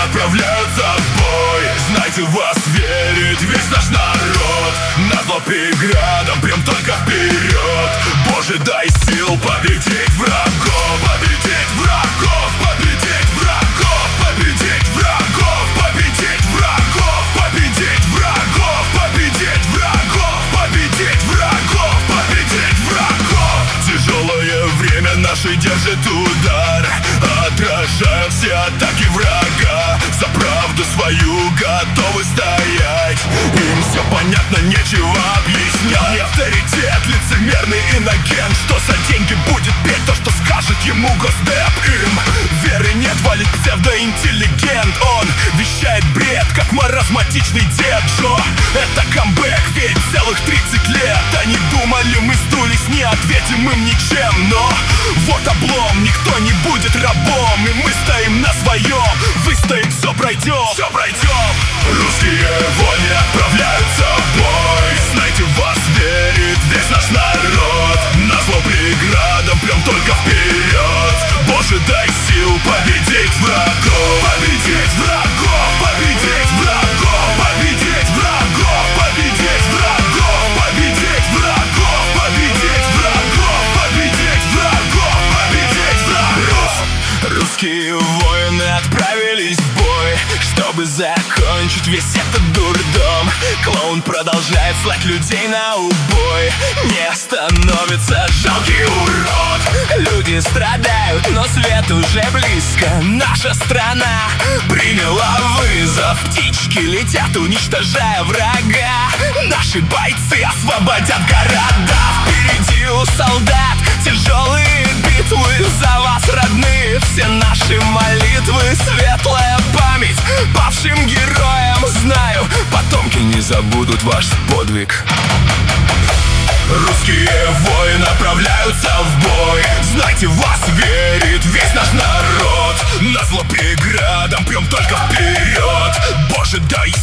отправляются в бой. Знайте, в вас верит весь наш народ. Назло преградам прям только вперед. Боже, дай сил победить врагов. Победить врагов, победить врагов, победить врагов, победить врагов, победить врагов, победить врагов, победить врагов, победить врагов. Тяжелое время наше держит удар, отражая все атаки врага. За правду свою готовы стоять. Им все понятно, нечего объяснять. Не авторитет, лицемерный инагент, что за деньги будет петь то, что скажет ему госдеп. Им веры нет, валит псевдоинтеллигент. Он вещает бред, как маразматичный дед Джо. Это камбэк, ведь целых 30 лет они думали, мы сдулись, не ответим им ничем. Но вот облом, никто не будет рабом. И мы стоим на своем, выстоим, все пройдем, все пройдем. Русские воины отправляются в бой. Знайте, в вас верит весь наш народ. Назло преградам прям только вперед. Боже, дай сил победить врагов. Победить врагов, победить врагов, победить врагов, победить врагов, победить врагов, победить врагов, победить врагов, победить врагов. Русские воины отправились в бой, чтобы закончить весь этот дурдом. Клоун продолжает слать людей на убой. Не остановится жалкий урод. Люди страдают, но свет уже близко. Наша страна приняла вызов. Птички летят, уничтожая врага. Наши бойцы освободят города. Впереди у солдат тяжелые битвы. За вас, родные, все наши молитвы. Светлая память павшим героям. Знаю, потомки не забудут ваш подвиг. Русские воины отправляются в бой. Знайте, в вас верит весь наш народ. Назло преградам прям только вперед. Боже, дай